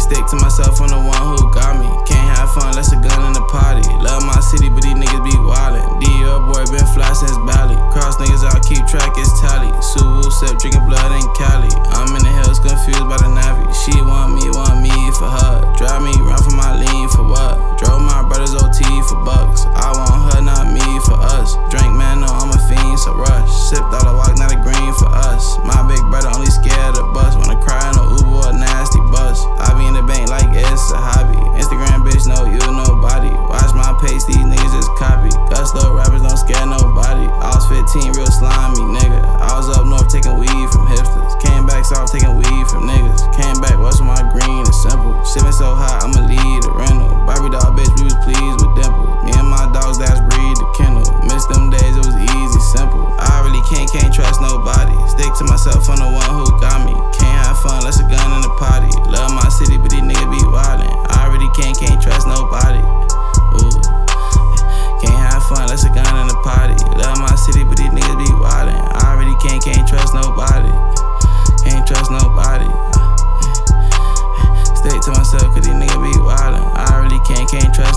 Stick to myself, I'm the one who got me. Can't have fun unless a gun in the party. Love my city, but these niggas be wildin'. D.O. boy been fly since Bali. Cross niggas out, keep track, it's tally. Suwu sip, drinking blood in Cali. I'm in the hills, confused by the Navi. She want me for her. Drive me round for my lean, for what? Drove my brother's OT for bucks. I want her, not me, for us. Drink, man, no, I'm a fiend, so rush. Sipped all the walk, not a green for us. My big brother only scared of bus. Wanna cry in a Uber or a nasty bus. I be in the bank like it's a hobby. Instagram bitch, no, you nobody. Watch my pace, these niggas just copy. Gusto rappers don't scare nobody. I was 15, real slimy, nigga. I was up north taking weed from hipsters. Came back south taking weed from niggas. Came back west with my green and simple. Sippin' so hot, I'ma lead a rental. Barbie doll bitch, we was pleased with dimples. Me and my dogs, that's breed the kennel. Missed them days, it was easy, simple. I really can't trust nobody. Stick to myself, I'm the one who got me. Can't have fun unless a gun in the party. Love my city, but these niggas be wildin'. I really can't trust nobody. Ooh. Can't have fun unless a gun in the party. Love my city, but these niggas be wildin'. I really can't trust nobody. Can't trust nobody. Stick to myself, cause these niggas be wildin'. I really can't trust